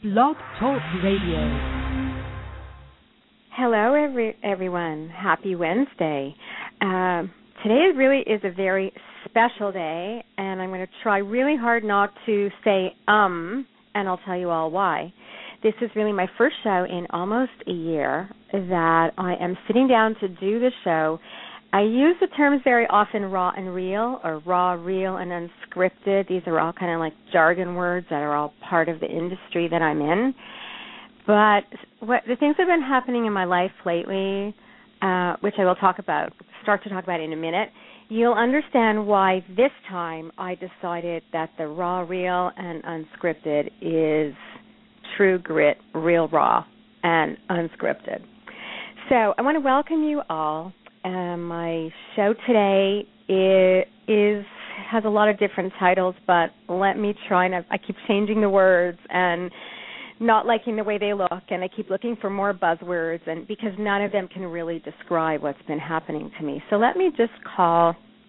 Blog Talk Radio. Hello, everyone. Happy Wednesday. Today really is a very special day, and I'm going to try really hard not to say and I'll tell you all why. This is really my first show in almost a year that I am sitting down to do the show. I use the terms very often raw and real, or raw, real, and unscripted. These are all kind of like jargon words that are all part of the industry that I'm in. But the things that have been happening in my life lately, which I will start to talk about in a minute, you'll understand why this time I decided that the raw, real, and unscripted is true grit, real raw, and unscripted. So I want to welcome you all. My show today has a lot of different titles, but let me try, and I keep changing the words and not liking the way they look, and I keep looking for more buzzwords, and because none of them can really describe what's been happening to me. So let me just call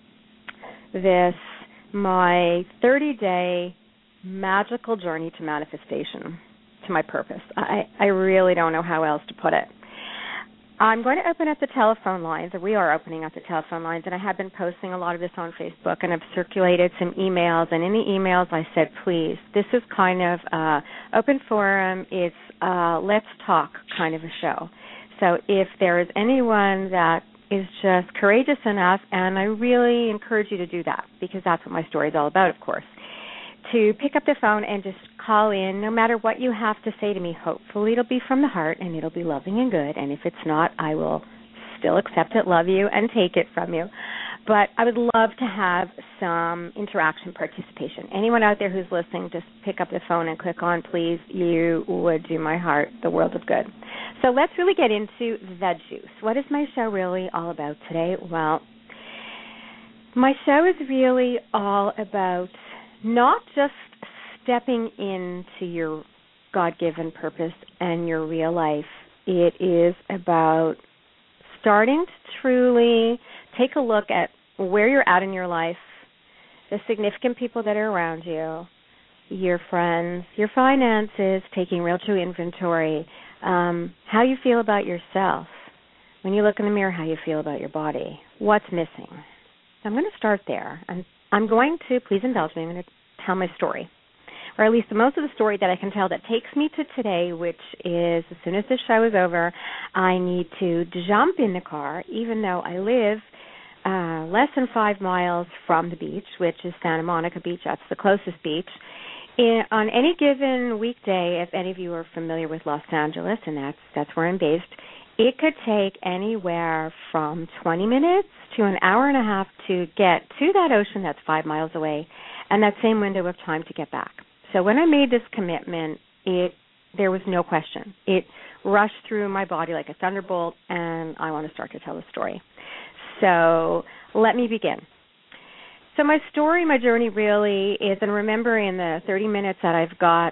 this my 30-day magical journey to manifestation, to my purpose. I really don't know how else to put it. I'm going to open up the telephone lines, or we are opening up the telephone lines, and I have been posting a lot of this on Facebook, and I've circulated some emails, and in the emails I said, please, this is kind of open forum, it's let's talk kind of a show. So if there is anyone that is just courageous enough, and I really encourage you to do that, because that's what my story is all about, of course, to pick up the phone and just call in, no matter what you have to say to me. Hopefully it'll be from the heart and it'll be loving and good, and if it's not, I will still accept it, love you, and take it from you. But I would love to have some interaction, participation. Anyone out there who's listening, just pick up the phone and click on, please. You would do my heart the world of good. So let's really get into the juice. What is my show really all about today? Well, my show is really all about not just stepping into your God-given purpose and your real life. It is about starting to truly take a look at where you're at in your life, the significant people that are around you, your friends, your finances, taking real true inventory, how you feel about yourself. When you look in the mirror, how you feel about your body, what's missing. I'm going to start there. I'm going to, please indulge me, I'm going to tell my story, or at least most of the story that I can tell that takes me to today, which is as soon as this show is over, I need to jump in the car, even though I live less than 5 miles from the beach, which is Santa Monica Beach. That's the closest beach. On any given weekday, if any of you are familiar with Los Angeles, and that's where I'm based, it could take anywhere from 20 minutes to an hour and a half to get to that ocean that's 5 miles away, and that same window of time to get back. So when I made this commitment, there was no question. It rushed through my body like a thunderbolt, and I want to start to tell the story. So let me begin. So my story, my journey really is, and remember in the 30 minutes that I've got,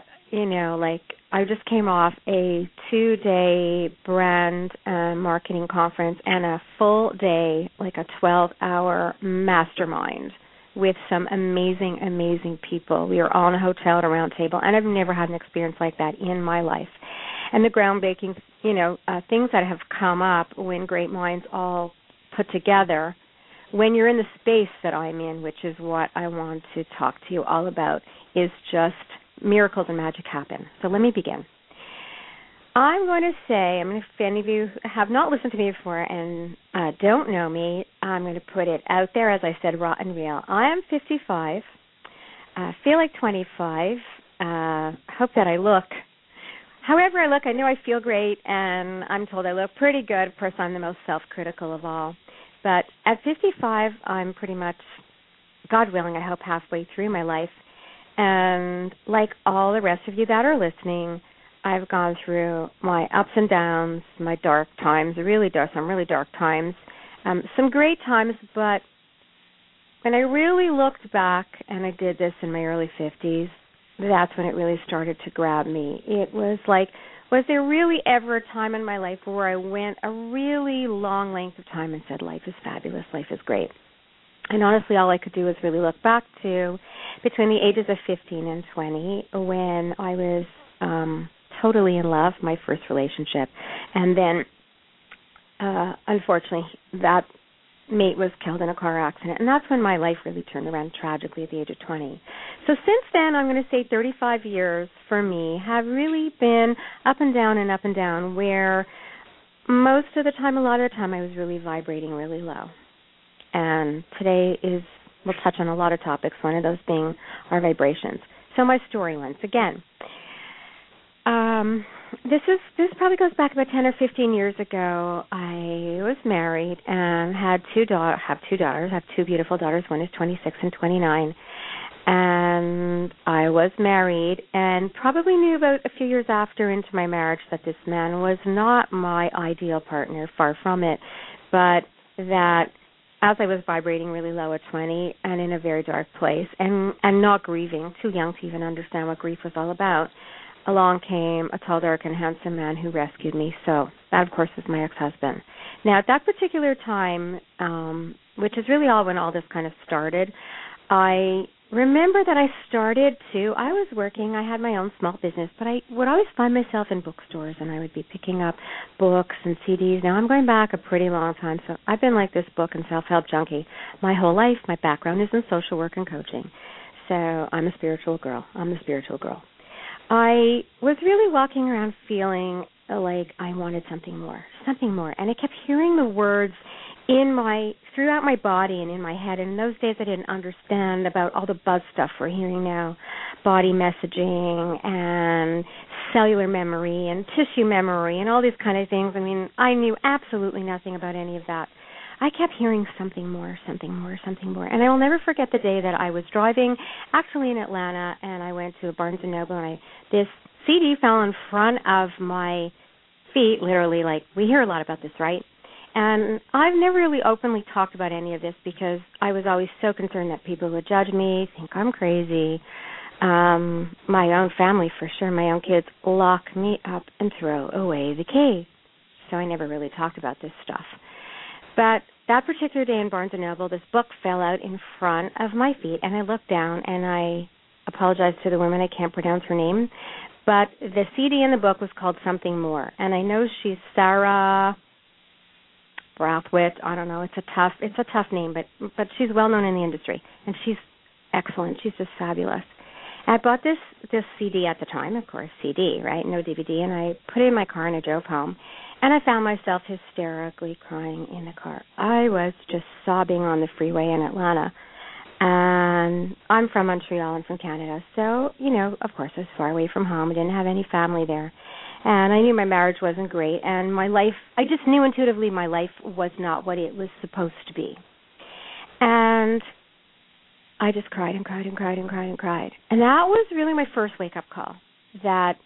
I just came off a 2-day brand marketing conference and a full day, like a 12-hour mastermind with some amazing, amazing people. We were all in a hotel at a round table, and I've never had an experience like that in my life. And the groundbreaking, things that have come up when great minds all put together, when you're in the space that I'm in, which is what I want to talk to you all about, is just miracles and magic happen. So let me begin. I'm going to say, if any of you have not listened to me before and don't know me, I'm going to put it out there, as I said, raw and real. I am 55, feel like 25, hope that I look. However I look, I know I feel great, and I'm told I look pretty good. Of course, I'm the most self-critical of all. But at 55, I'm pretty much, God willing, I hope, halfway through my life. And like all the rest of you that are listening, I've gone through my ups and downs, my dark times, some really dark times, some great times, but when I really looked back, and I did this in my early 50s, that's when it really started to grab me. It was like, was there really ever a time in my life where I went a really long length of time and said, life is fabulous, life is great? And honestly, all I could do was really look back to between the ages of 15 and 20 when I was totally in love, my first relationship. And then, unfortunately, that mate was killed in a car accident. And that's when my life really turned around tragically at the age of 20. So since then, I'm going to say 35 years for me have really been up and down, where most of the time, a lot of the time, I was really vibrating really low. And today we'll touch on a lot of topics, one of those being our vibrations. So my story once again. This probably goes back about 10 or 15 years ago. I was married and have two daughters. I have two beautiful daughters. One is 26 and 29. And I was married and probably knew about a few years after into my marriage that this man was not my ideal partner, far from it, but that as I was vibrating really low at 20 and in a very dark place and not grieving, too young to even understand what grief was all about, along came a tall, dark, and handsome man who rescued me. So that, of course, was my ex-husband. Now, at that particular time, which is really all when all this kind of started, I remember that I was working, I had my own small business, but I would always find myself in bookstores, and I would be picking up books and CDs. Now, I'm going back a pretty long time, so I've been like this book and self-help junkie my whole life. My background is in social work and coaching, so I'm a spiritual girl. I was really walking around feeling like I wanted something more, and I kept hearing the words throughout my body and in my head. And in those days, I didn't understand about all the buzz stuff we're hearing now, body messaging and cellular memory and tissue memory and all these kind of things. I mean, I knew absolutely nothing about any of that. I kept hearing something more. And I will never forget the day that I was driving, actually in Atlanta, and I went to a Barnes & Noble, and this CD fell in front of my feet, literally, like, we hear a lot about this, right? And I've never really openly talked about any of this because I was always so concerned that people would judge me, think I'm crazy. My own family, for sure, my own kids, lock me up and throw away the key. So I never really talked about this stuff. But that particular day in Barnes & Noble, this book fell out in front of my feet, and I looked down, and I apologized to the woman. I can't pronounce her name. But the CD in the book was called Something More. And I know she's Sarah Brathwaite. I don't know. It's a tough name, but she's well known in the industry, and she's excellent. She's just fabulous. I bought this CD at the time, of course, CD, right? No DVD, and I put it in my car and I drove home. And I found myself hysterically crying in the car. I was just sobbing on the freeway in Atlanta. And I'm from Montreal. I'm from Canada. So, of course, I was far away from home. I didn't have any family there. And I knew my marriage wasn't great. And my life, I just knew intuitively my life was not what it was supposed to be. And I just cried and cried and cried and cried and cried. And that was really my first wake-up call that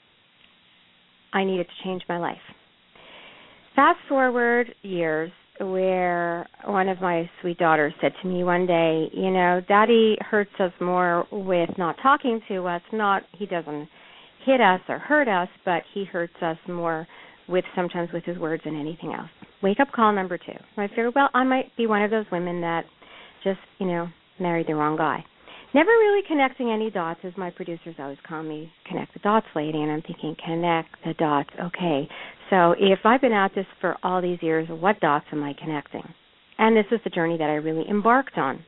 I needed to change my life. Fast forward years, where one of my sweet daughters said to me one day, Daddy hurts us more with not talking to us. He doesn't hit us or hurt us, but he hurts us more sometimes with his words than anything else. Wake up call number 2. So I figured, I might be one of those women that just, married the wrong guy. Never really connecting any dots, as my producers always call me, connect the dots lady, and I'm thinking, connect the dots, okay. So if I've been at this for all these years, what dots am I connecting? And this is the journey that I really embarked on.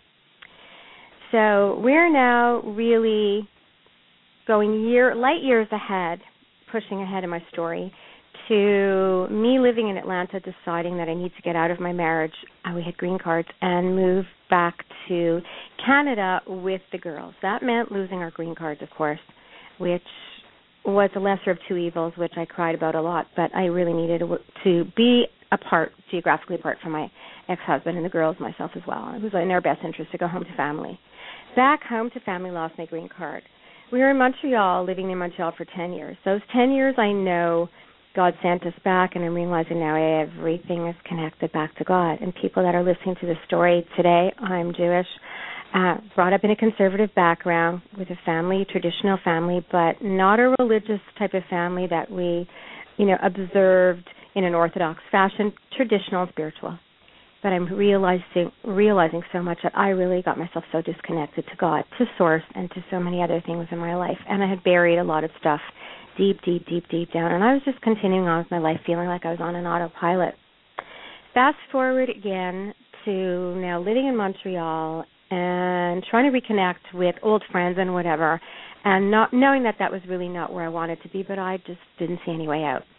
So we're now really going light years ahead, pushing ahead in my story, to me living in Atlanta, deciding that I need to get out of my marriage. We had green cards and move back to Canada with the girls. That meant losing our green cards, of course, which was the lesser of two evils, which I cried about a lot, but I really needed to be geographically apart from my ex-husband and the girls, myself as well. It was in their best interest to go home to family. Back home to family, lost my green card. We were in Montreal, living in Montreal for 10 years. Those 10 years, I know God sent us back, and I'm realizing now everything is connected back to God. And people that are listening to this story today, I'm Jewish, brought up in a conservative background with a family, traditional family, but not a religious type of family that we, observed in an Orthodox fashion, traditional and spiritual. But I'm realizing so much that I really got myself so disconnected to God, to Source, and to so many other things in my life. And I had buried a lot of stuff deep, deep, deep, deep down. And I was just continuing on with my life, feeling like I was on an autopilot. Fast forward again to now living in Montreal and trying to reconnect with old friends and whatever, and not knowing that that was really not where I wanted to be, but I just didn't see any way out.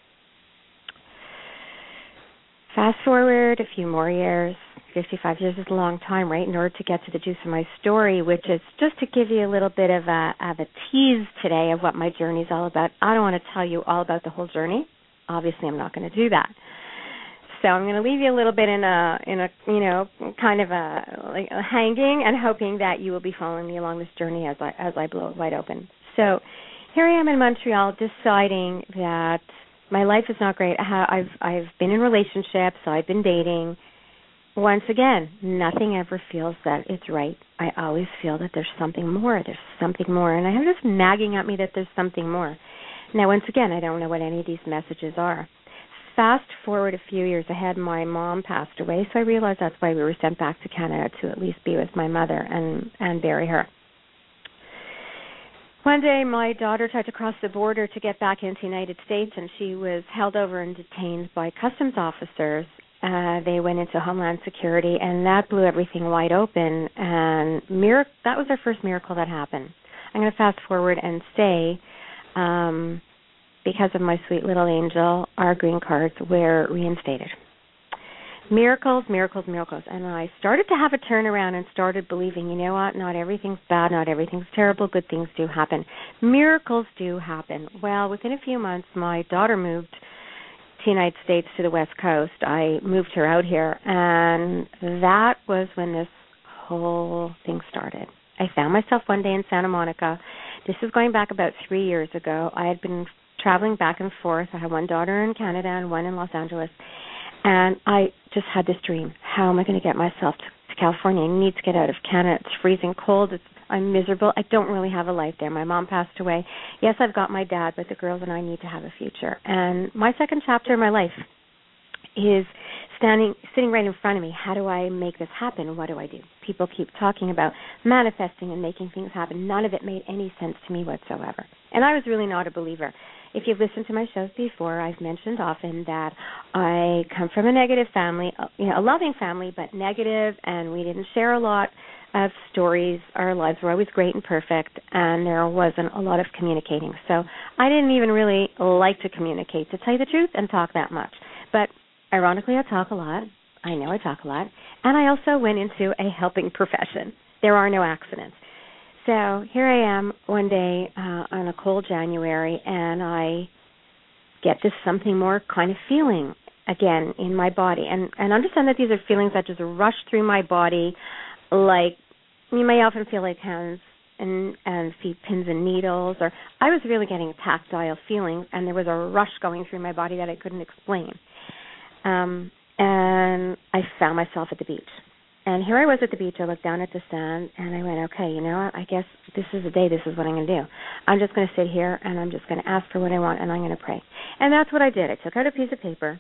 Fast forward a few more years. 55 years is a long time, right, in order to get to the juice of my story, which is just to give you a little bit of a tease today of what my journey is all about. I don't want to tell you all about the whole journey. Obviously, I'm not going to do that. So I'm going to leave you a little bit in a kind of a hanging and hoping that you will be following me along this journey as I blow it wide open. So here I am in Montreal, deciding that my life is not great. I've been in relationships, I've been dating. Once again, nothing ever feels that it's right. I always feel that there's something more. And I have this nagging at me that there's something more. Now, once again, I don't know what any of these messages are. Fast forward a few years ahead, my mom passed away, so I realized that's why we were sent back to Canada, to at least be with my mother and bury her. One day, my daughter tried to cross the border to get back into the United States, and she was held over and detained by customs officers. They went into Homeland Security, and that blew everything wide open, and that was our first miracle that happened. I'm going to fast forward and say, because of my sweet little angel, our green cards were reinstated. Miracles, miracles, miracles. And I started to have a turnaround and started believing, you know what, not everything's bad, not everything's terrible, good things do happen. Miracles do happen. Well, within a few months, my daughter moved to the United States, to the West Coast. I moved her out here, and that was when this whole thing started. I found myself one day in Santa Monica. This is going back about 3 years ago. I had been traveling back and forth. I had one daughter in Canada and one in Los Angeles. And I just had this dream. How am I going to get myself to California? I need to get out of Canada. It's freezing cold. I'm miserable. I don't really have a life there. My mom passed away. Yes, I've got my dad, but the girls and I need to have a future. And my second chapter of my life is sitting right in front of me. How do I make this happen? What do I do? People keep talking about manifesting and making things happen. None of it made any sense to me whatsoever. And I was really not a believer. If you've listened to my shows before, I've mentioned often that I come from a negative family, a loving family, but negative, and we didn't share a lot of stories. Our lives were always great and perfect, and there wasn't a lot of communicating. So I didn't even really like to communicate, to tell you the truth, and talk that much. But ironically, I talk a lot. I know I talk a lot. And I also went into a helping profession. There are no accidents. So here I am one day on a cold January, and I get this something more kind of feeling again in my body. And understand that these are feelings that just rush through my body, like you may often feel like hands and feet, pins and needles. Or I was really getting a tactile feeling, and there was a rush going through my body that I couldn't explain. And I found myself at the beach. And here I was at the beach. I looked down at the sand, and I went, okay, you know what? I guess this is the day. This is what I'm going to do. I'm just going to sit here, and I'm just going to ask for what I want, and I'm going to pray. And that's what I did. I took out a piece of paper,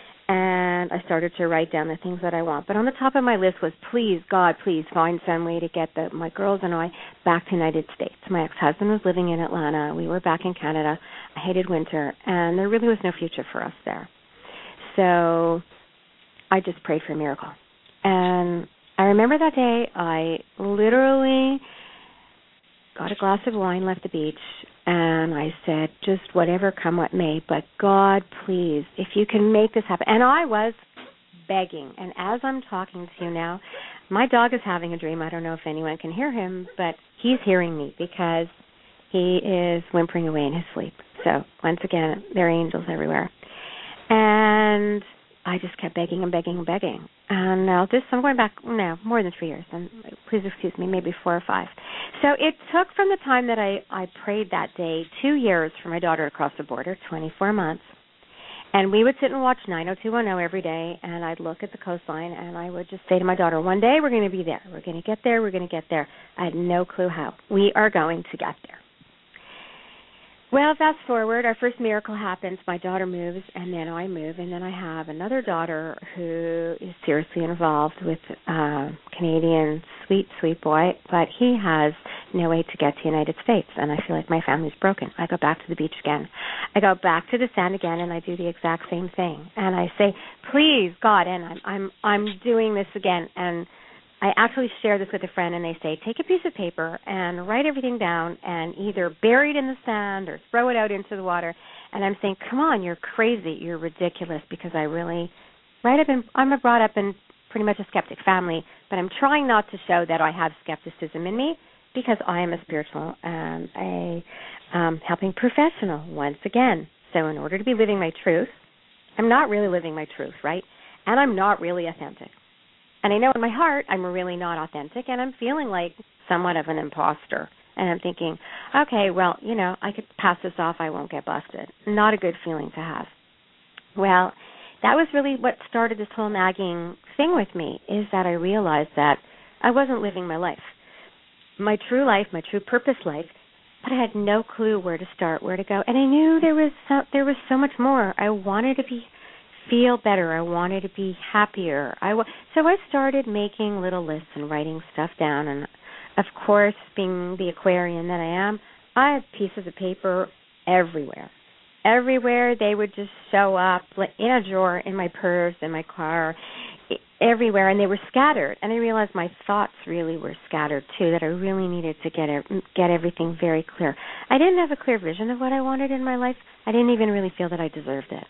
and I started to write down the things that I want. But on the top of my list was, please, God, please find some way to get my girls and I back to the United States. My ex-husband was living in Atlanta. We were back in Canada. I hated winter, and there really was no future for us there. So I just prayed for a miracle. And I remember that day I literally got a glass of wine, left the beach, and I said, just whatever, come what may, but God, please, if you can make this happen. And I was begging. And as I'm talking to you now, my dog is having a dream. I don't know if anyone can hear him, but he's hearing me because he is whimpering away in his sleep. So once again, there are angels everywhere. And I just kept begging and begging and begging. And now I'm going back now more than 3 years, and please excuse me, maybe 4 or 5. So it took from the time that I prayed that day 2 years for my daughter to cross the border, 24 months. And we would sit and watch 90210 every day, and I'd look at the coastline, and I would just say to my daughter, one day we're going to be there. We're going to get there. We're going to get there. I had no clue how. We are going to get there. Well, fast forward, our first miracle happens. My daughter moves, and then I move, and then I have another daughter who is seriously involved with Canadian sweet boy, but he has no way to get to the United States, and I feel like my family's broken. I go back to the beach again. I go back to the sand again, and I do the exact same thing. And I say, please, God, and I'm doing this again, and I actually share this with a friend, and they say, take a piece of paper and write everything down and either bury it in the sand or throw it out into the water. And I'm saying, come on, you're crazy, you're ridiculous, because I'm brought up in pretty much a skeptic family, but I'm trying not to show that I have skepticism in me because I am a spiritual and a helping professional once again. So in order to be living my truth, I'm not really living my truth, right? And I'm not really authentic. And I know in my heart I'm really not authentic, and I'm feeling like somewhat of an imposter. And I'm thinking, okay, well, I could pass this off. I won't get busted. Not a good feeling to have. Well, that was really what started this whole nagging thing with me, is that I realized that I wasn't living my life, my true life, my true purpose life, but I had no clue where to start, where to go. And I knew there was so much more. I wanted to feel better. I wanted to be happier. So I started making little lists and writing stuff down. And, of course, being the Aquarian that I am, I had pieces of paper everywhere. Everywhere they would just show up, like in a drawer, in my purse, in my car, everywhere, and they were scattered. And I realized my thoughts really were scattered, too, that I really needed to get everything very clear. I didn't have a clear vision of what I wanted in my life. I didn't even really feel that I deserved it.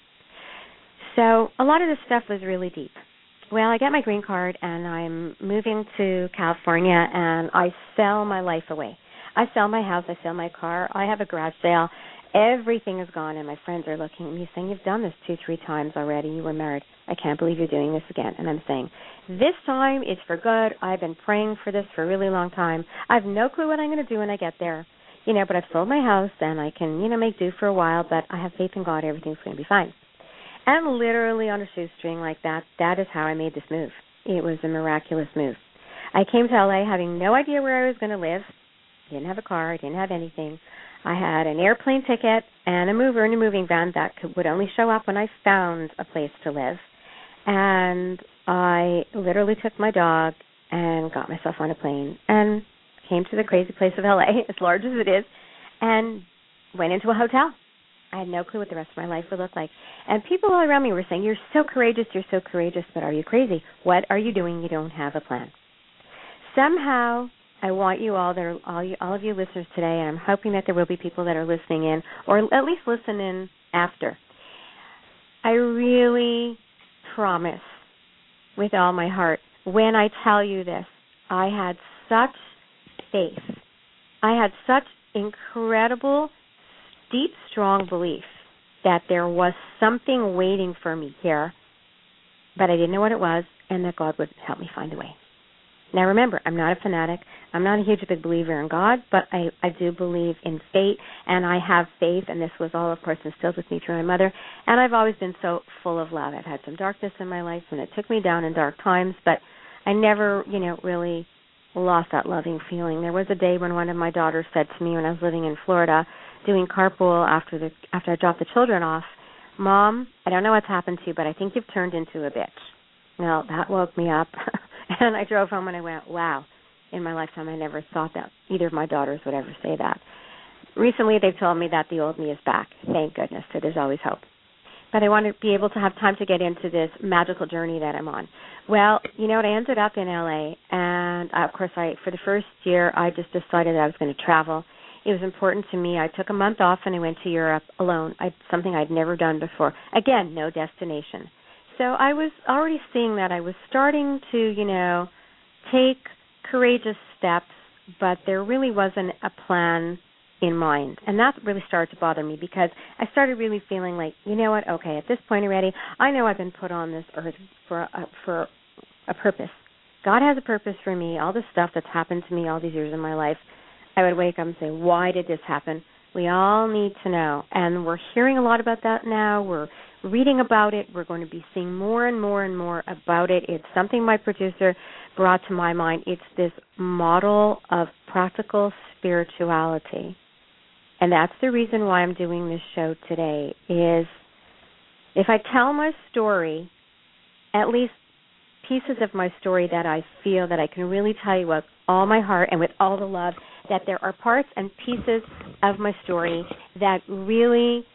So a lot of this stuff was really deep. Well, I get my green card, and I'm moving to California, and I sell my life away. I sell my house. I sell my car. I have a garage sale. Everything is gone, and my friends are looking at me saying, you've done this 2-3 times already. You were married. I can't believe you're doing this again. And I'm saying, this time is for good. I've been praying for this for a really long time. I have no clue what I'm going to do when I get there, but I've sold my house, and I can, make do for a while, but I have faith in God. Everything's going to be fine. And literally on a shoestring like that is how I made this move. It was a miraculous move. I came to LA having no idea where I was going to live. I didn't have a car. I didn't have anything. I had an airplane ticket and a mover in a moving van that would only show up when I found a place to live. And I literally took my dog and got myself on a plane and came to the crazy place of LA, as large as it is, and went into a hotel. I had no clue what the rest of my life would look like. And people all around me were saying, you're so courageous, but are you crazy? What are you doing? You don't have a plan. Somehow, I want you all, all of you listeners today, and I'm hoping that there will be people that are listening in, or at least listen in after. I really promise with all my heart, when I tell you this, I had such faith. I had such incredible, deep, strong belief that there was something waiting for me here, but I didn't know what it was, and that God would help me find a way. Now remember, I'm not a fanatic. I'm not a huge big believer in God, but I do believe in fate, and I have faith, and this was all, of course, instilled with me through my mother, and I've always been so full of love. I've had some darkness in my life, and it took me down in dark times, but I never, really lost that loving feeling. There was a day when one of my daughters said to me when I was living in Florida, doing carpool after I dropped the children off, Mom, I don't know what's happened to you, but I think you've turned into a bitch. Well, that woke me up, and I drove home and I went, wow, in my lifetime I never thought that either of my daughters would ever say that. Recently they've told me that the old me is back, thank goodness, so there's always hope. But I want to be able to have time to get into this magical journey that I'm on. Well, I ended up in LA, and of course, for the first year, I just decided that I was going to travel. It was important to me. I took a month off, and I went to Europe alone, something I'd never done before. Again, no destination. So I was already seeing that I was starting to, take courageous steps, but there really wasn't a plan in mind. And that really started to bother me because I started really feeling like, you know what, okay, at this point already, I know I've been put on this earth for a purpose. God has a purpose for me. All this stuff that's happened to me all these years in my life, I would wake up and say, why did this happen? We all need to know. And we're hearing a lot about that now. We're reading about it. We're going to be seeing more and more and more about it. It's something my producer brought to my mind. It's this model of practical spirituality. And that's the reason why I'm doing this show today, is if I tell my story, at least pieces of my story that I feel that I can really tell you with all my heart and with all the love, that there are parts and pieces of my story that really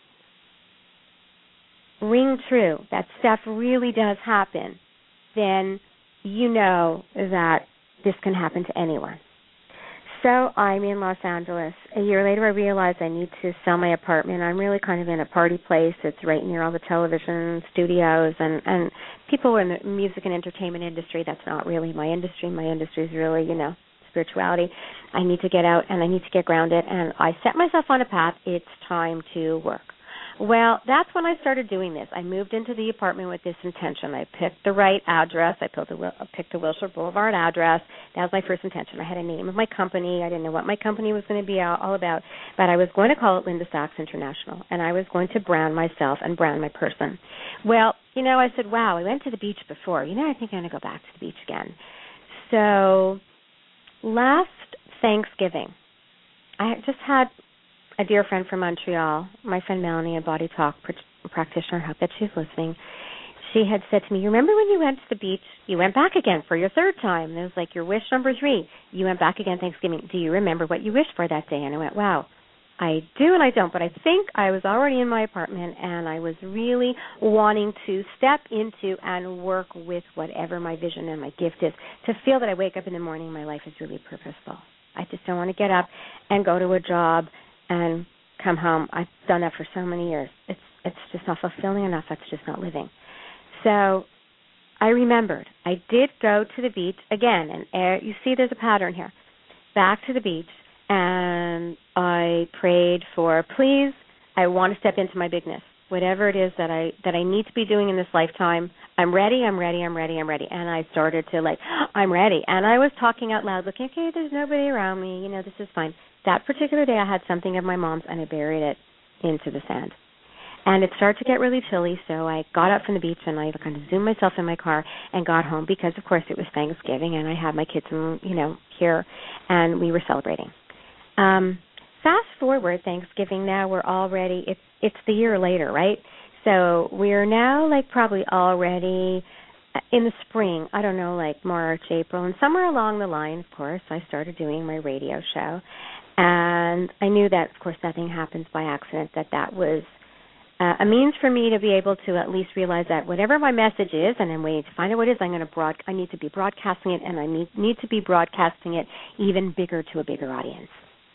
ring true, that stuff really does happen, then you know that this can happen to anyone. So I'm in Los Angeles. A year later, I realized I need to sell my apartment. I'm really kind of in a party place. It's right near all the television studios and people in the music and entertainment industry. That's not really my industry. My industry is really, spirituality. I need to get out and I need to get grounded. And I set myself on a path. It's time to work. Well, that's when I started doing this. I moved into the apartment with this intention. I picked the right address. I picked the Wilshire Boulevard address. That was my first intention. I had a name of my company. I didn't know what my company was going to be all about, but I was going to call it Linda Sachs International, and I was going to brand myself and brand my person. Well, I said, wow, I went to the beach before. I think I'm going to go back to the beach again. So last Thanksgiving, I just had a dear friend from Montreal, my friend Melanie, a body talk practitioner, I hope that she's listening. She had said to me, you remember when you went to the beach, you went back again for your third time. And it was like your wish number 3. You went back again Thanksgiving. Do you remember what you wished for that day? And I went, wow, I do and I don't. But I think I was already in my apartment and I was really wanting to step into and work with whatever my vision and my gift is, to feel that I wake up in the morning, my life is really purposeful. I just don't want to get up and go to a job and come home. I've done that for so many years. It's just not fulfilling enough. That's just not living. So I remembered. I did go to the beach again, and you see there's a pattern here. Back to the beach, and I prayed for, please, I want to step into my bigness. Whatever it is that I need to be doing in this lifetime, I'm ready. And I started to I'm ready. And I was talking out loud, looking, okay, there's nobody around me. This is fine. That particular day I had something of my mom's and I buried it into the sand. And it started to get really chilly, so I got up from the beach and I kind of zoomed myself in my car and got home because, of course, it was Thanksgiving and I had my kids, here, and we were celebrating. Fast forward Thanksgiving, now we're already, it's the year later, right? So we're now probably already in the spring, I don't know, March, April, and somewhere along the line, of course, I started doing my radio show. And I knew that, of course, nothing happens by accident, that was a means for me to be able to at least realize that whatever my message is, and I'm waiting to find out what it is, I need to be broadcasting it, and I need to be broadcasting it even bigger to a bigger audience.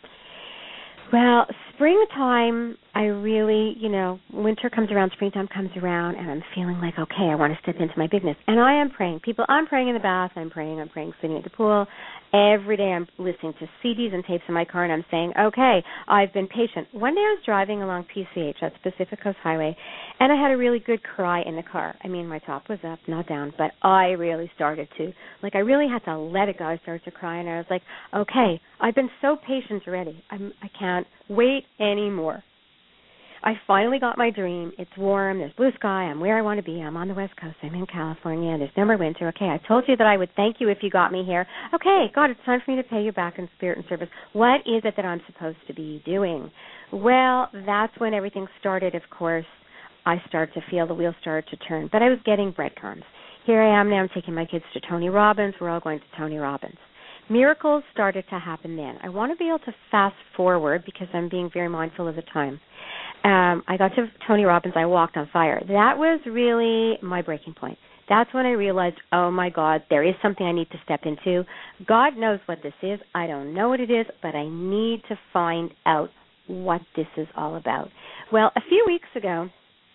Well, springtime, I really, winter comes around, springtime comes around, and I'm feeling okay, I want to step into my bigness. And I am praying. I'm praying in the bath, I'm praying sitting at the pool. Every day I'm listening to CDs and tapes in my car, and I'm saying, okay, I've been patient. One day I was driving along PCH, that's Pacific Coast Highway, and I had a really good cry in the car. I mean, my top was up, not down, but I really started to, I really had to let it go. I started to cry, and I was like, okay, I've been so patient already. I can't wait anymore. I finally got my dream. It's warm. There's blue sky. I'm where I want to be. I'm on the West Coast. I'm in California. There's no more winter. Okay, I told you that I would thank you if you got me here. Okay, God, it's time for me to pay you back in spirit and service. What is it that I'm supposed to be doing? Well, that's when everything started, of course. I started to feel the wheels started to turn. But I was getting breadcrumbs. Here I am now. I'm taking my kids to Tony Robbins. We're all going to Tony Robbins. Miracles started to happen then. I want to be able to fast forward because I'm being very mindful of the time. I got to Tony Robbins. I walked on fire. That was really my breaking point. That's when I realized, oh, my God, there is something I need to step into. God knows what this is. I don't know what it is, but I need to find out what this is all about. Well, a few weeks ago,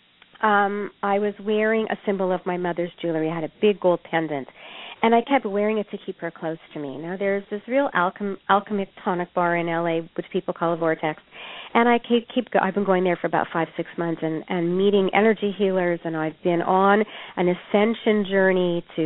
I was wearing a symbol of my mother's jewelry. I had a big gold pendant, and I kept wearing it to keep her close to me. Now, there's this real alchemic tonic bar in L.A., which people call a Vortex, and I've been going there for about 5-6 months and meeting energy healers, and I've been on an ascension journey to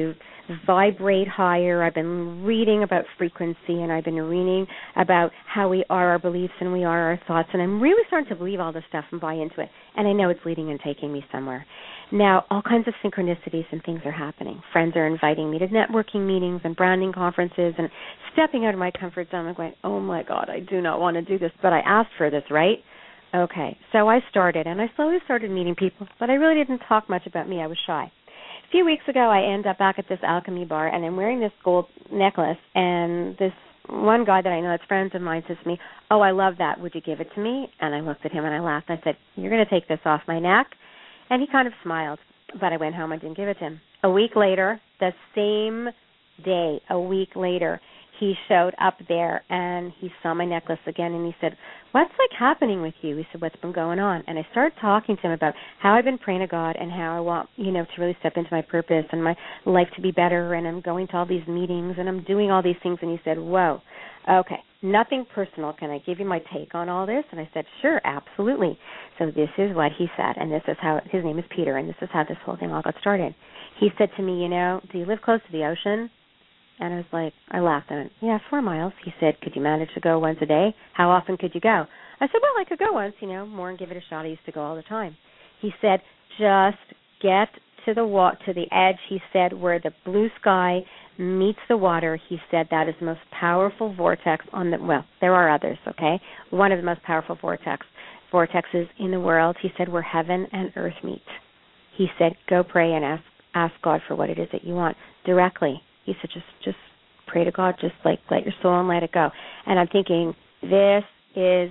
vibrate higher. I've been reading about frequency, and I've been reading about how we are our beliefs and we are our thoughts, and I'm really starting to believe all this stuff and buy into it, and I know it's leading and taking me somewhere. Now, all kinds of synchronicities and things are happening. Friends are inviting me to networking meetings and branding conferences, and stepping out of my comfort zone. I'm going, oh, my God, I do not want to do this, but I asked for this, right? Okay, so I started, and I slowly started meeting people, but I really didn't talk much about me. I was shy. A few weeks ago, I ended up back at this alchemy bar, and I'm wearing this gold necklace, and this one guy that I know that's friends of mine says to me, oh, I love that. Would you give it to me? And I looked at him, and I laughed. I said, you're going to take this off my neck? And he kind of smiled, but I went home. I didn't give it to him. A week later, the same day, a week later, he showed up there, and he saw my necklace again, and he said, what's happening with you? He said, what's been going on? And I started talking to him about how I've been praying to God and how I want, to really step into my purpose and my life to be better, and I'm going to all these meetings, and I'm doing all these things. And he said, whoa, okay, nothing personal. Can I give you my take on all this? And I said, sure, absolutely. So this is what he said, and this is how, his name is Peter, and this is how this whole thing all got started. He said to me, do you live close to the ocean? And I was like, I laughed and I went, yeah, 4 miles. He said, could you manage to go once a day? How often could you go? I said, well, I could go once, more and give it a shot. I used to go all the time. He said, just get to the edge, he said, where the blue sky meets the water. He said that is the most powerful vortex there are others, okay? One of the most powerful vortexes in the world. He said, where heaven and earth meet. He said, go pray and ask God for what it is that you want directly. He said, just pray to God, just let your soul and let it go. And I'm thinking, this is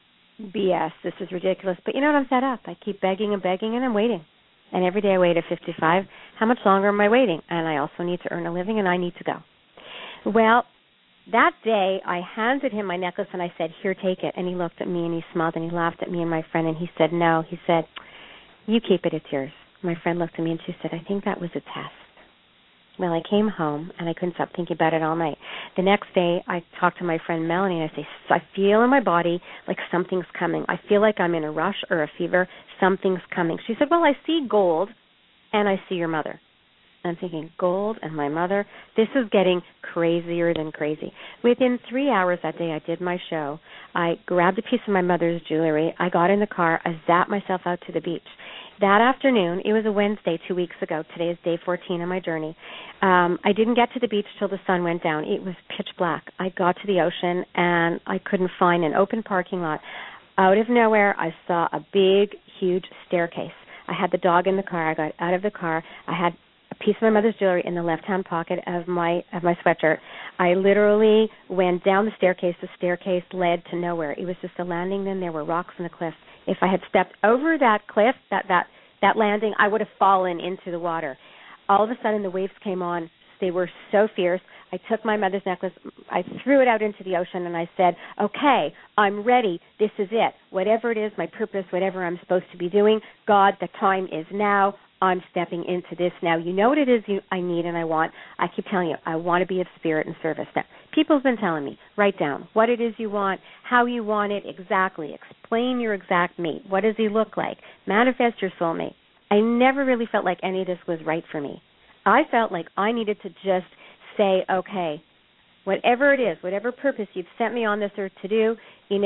BS. This is ridiculous. But you know what? I'm fed up. I keep begging and begging, and I'm waiting. And every day I wait at 55. How much longer am I waiting? And I also need to earn a living, and I need to go. Well, that day I handed him my necklace, and I said, here, take it. And he looked at me, and he smiled, and he laughed at me and my friend, and he said, no. He said, you keep it. It's yours. My friend looked at me, and she said, I think that was a test. Well, I came home, and I couldn't stop thinking about it all night. The next day, I talked to my friend Melanie, and I say, I feel in my body like something's coming. I feel like I'm in a rush or a fever. Something's coming. She said, well, I see gold, and I see your mother. And I'm thinking, gold and my mother? This is getting crazier than crazy. Within 3 hours that day, I did my show. I grabbed a piece of my mother's jewelry. I got in the car. I zapped myself out to the beach. That afternoon, it was a Wednesday 2 weeks ago. Today is day 14 of my journey. I didn't get to the beach till the sun went down. It was pitch black. I got to the ocean, and I couldn't find an open parking lot. Out of nowhere, I saw a big, huge staircase. I had the dog in the car. I got out of the car. I had a piece of my mother's jewelry in the left-hand pocket of my sweatshirt. I literally went down the staircase. The staircase led to nowhere. It was just a landing. Then there were rocks in the cliff. If I had stepped over that cliff, that landing, I would have fallen into the water. All of a sudden, the waves came on. They were so fierce. I took my mother's necklace. I threw it out into the ocean, and I said, okay, I'm ready. This is it. Whatever it is, my purpose, whatever I'm supposed to be doing, God, the time is now. I'm stepping into this now. You know what it is I need and I want. I keep telling you, I want to be of spirit and service. Now, people have been telling me, write down what it is you want, how you want it exactly. Explain your exact mate. What does he look like? Manifest your soulmate. I never really felt like any of this was right for me. I felt like I needed to just say, okay, whatever it is, whatever purpose you've sent me on this earth to do,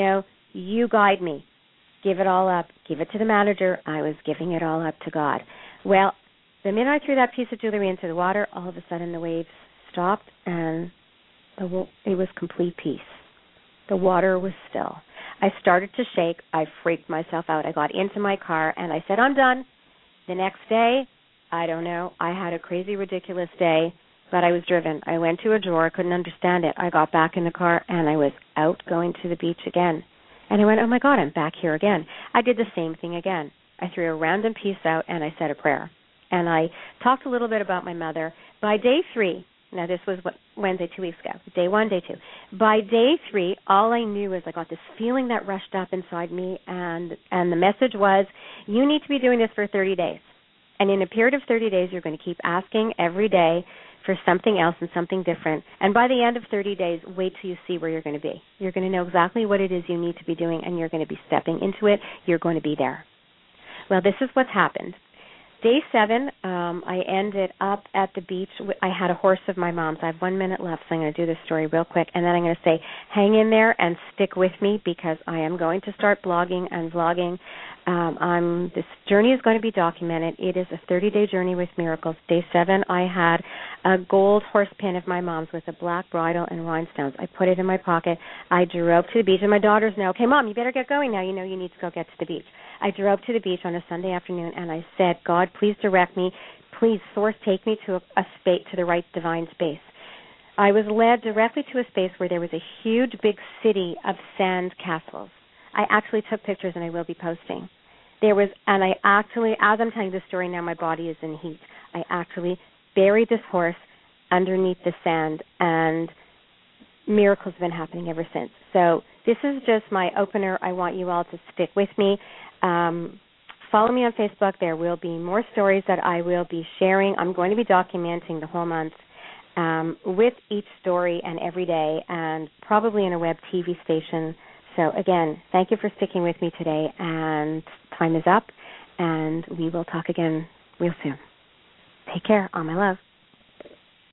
you guide me. Give it all up. Give it to the manager. I was giving it all up to God. Well, the minute I threw that piece of jewelry into the water, all of a sudden the waves stopped, and it was complete peace. The water was still. I started to shake. I freaked myself out. I got into my car, and I said, I'm done. The next day, I don't know. I had a crazy, ridiculous day, but I was driven. I went to a drawer. I couldn't understand it. I got back in the car, and I was out going to the beach again. And I went, oh, my God, I'm back here again. I did the same thing again. I threw a random piece out, and I said a prayer. And I talked a little bit about my mother. By day 3, now this was Wednesday 2 weeks ago, day 1, day 2. By day 3, all I knew was I got this feeling that rushed up inside me, and the message was, you need to be doing this for 30 days. And in a period of 30 days, you're going to keep asking every day for something else and something different. And by the end of 30 days, wait till you see where you're going to be. You're going to know exactly what it is you need to be doing, and you're going to be stepping into it. You're going to be there. Well, this is what's happened. Day 7, I ended up at the beach. I had a horse of my mom's. I have 1 minute left, so I'm going to do this story real quick, and then I'm going to say hang in there and stick with me because I am going to start blogging and vlogging. This journey is going to be documented. It is a 30-day journey with miracles. Day 7, I had a gold horse pin of my mom's with a black bridle and rhinestones. I put it in my pocket. I drove to the beach, and my daughters know, okay, Mom, you better get going now. You know you need to go get to the beach. I drove to the beach on a Sunday afternoon, and I said, God, please direct me. Please, Source, take me to a space, to the right divine space. I was led directly to a space where there was a huge, big city of sand castles. I actually took pictures, and I will be posting. And I actually, as I'm telling this story now, my body is in heat. I actually buried this horse underneath the sand, and miracles have been happening ever since. So this is just my opener. I want you all to stick with me. Follow me on Facebook. There will be more stories that I will be sharing. I'm going to be documenting the whole month with each story and every day, and probably in a web TV station. So, again, thank you for sticking with me today, and time is up, and we will talk again real soon. Take care. All my love.